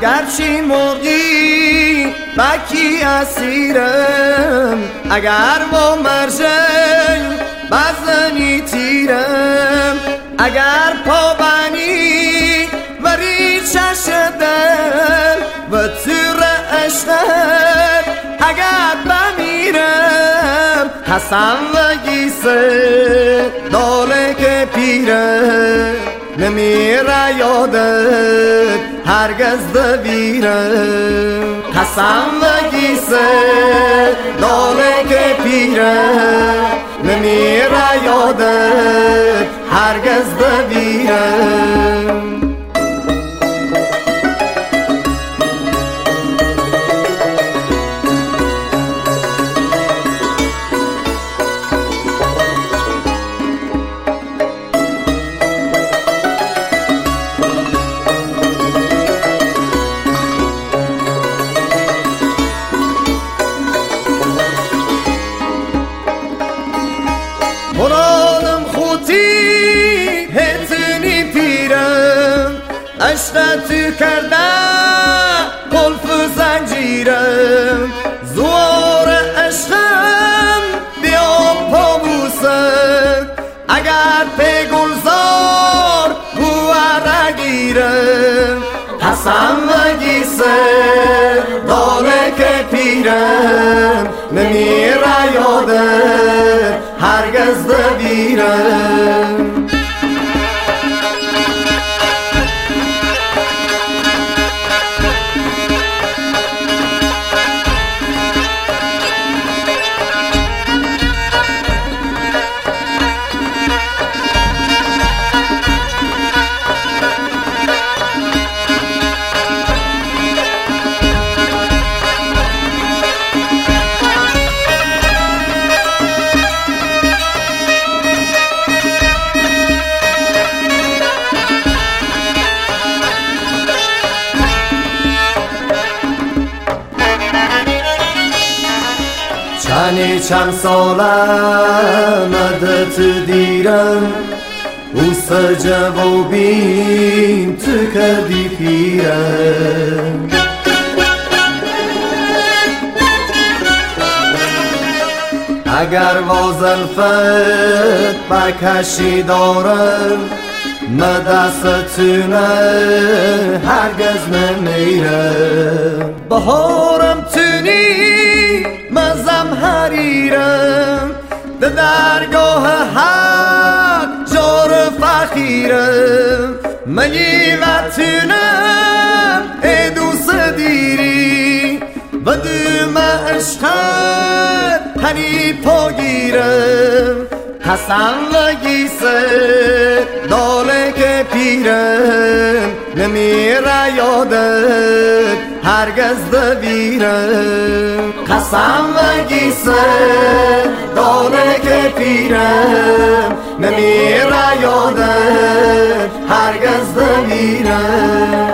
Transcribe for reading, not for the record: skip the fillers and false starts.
اگرچی مرغی بکی اسیرم، اگر با مرجل بزنی تیرم، اگر پابنی وری چشدن و تیر اشتر اگر بمیرم، حسن و گیسه داله که پیرم نمیره یادت هرگز دویرم. حسن و گیسه داله که پیرم نمیره یادت هرگز دویرم. مرادم خوتی هتنی پیرم، عشق تو کرده قلف زنجیرم، زوار عشقم بیام پابوسم، اگر پی گلزار بواره گیرم. حسن و گیسه داره که پیرم نمیره یادت هرگز دویرم. چند سالم عدت دیرم، اوست جوابین تو کردی پیرم. اگر وازلفت بکشی دارم، مدستونه هرگز نمیرم. بهارم تونی مزم حریرم، به درگاه حق جار فقیرم. منی وطنم ای دوست دیری و دوم عشقت هنی پاگیرم. حسن و گیسه داله که پیرم نمیره یادت هرگز دویرم. حسن و گیسه داله که پیرم نمیره یادت هرگز دویرم.